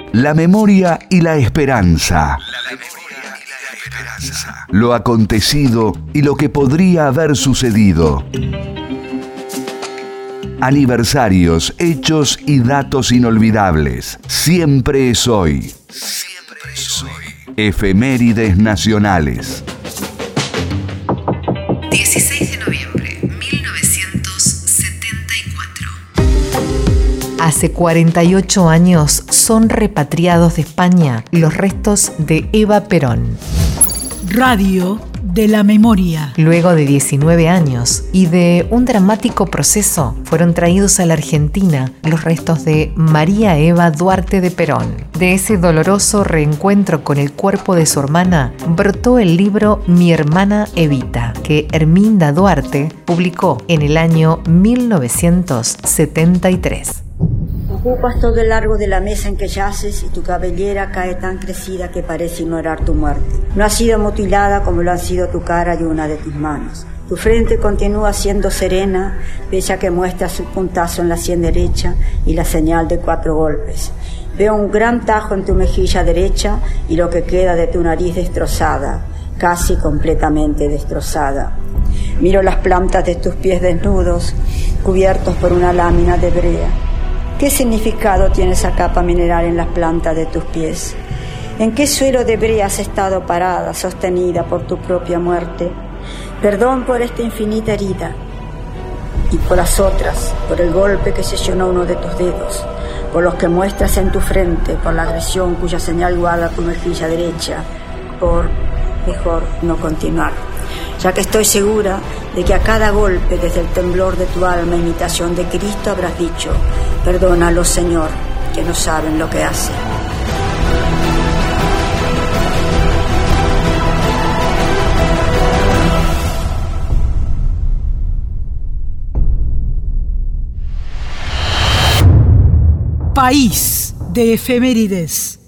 La memoria y la esperanza. Lo acontecido y lo que podría haber sucedido. Aniversarios, hechos y datos inolvidables. Siempre es hoy. Siempre es hoy. Efemérides nacionales. 16 de noviembre, 1974. Hace 48 años son repatriados de España los restos de Eva Perón. Radio de la memoria. Luego de 19 años y de un dramático proceso, fueron traídos a la Argentina los restos de María Eva Duarte de Perón. De ese doloroso reencuentro con el cuerpo de su hermana, brotó el libro Mi hermana Evita, que Herminda Duarte publicó en el año 1973. Ocupas todo el largo de la mesa en que yaces y tu cabellera cae tan crecida que parece ignorar tu muerte. No ha sido mutilada como lo han sido tu cara y una de tus manos. Tu frente continúa siendo serena, pese a que muestra su puntazo en la sien derecha y la señal de 4 golpes. Veo un gran tajo en tu mejilla derecha y lo que queda de tu nariz destrozada, casi completamente destrozada. Miro las plantas de tus pies desnudos, cubiertos por una lámina de brea. ¿Qué significado tiene esa capa mineral en las plantas de tus pies? ¿En qué suelo de brea has estado parada, sostenida por tu propia muerte? Perdón por esta infinita herida y por las otras, por el golpe que sesionó uno de tus dedos, por los que muestras en tu frente, por la agresión cuya señal guarda tu mejilla derecha, por mejor no continuar, ya que estoy segura de que a cada golpe, desde el temblor de tu alma, imitación de Cristo, habrás dicho: perdónalo, Señor, que no saben lo que hacen. País de efemérides.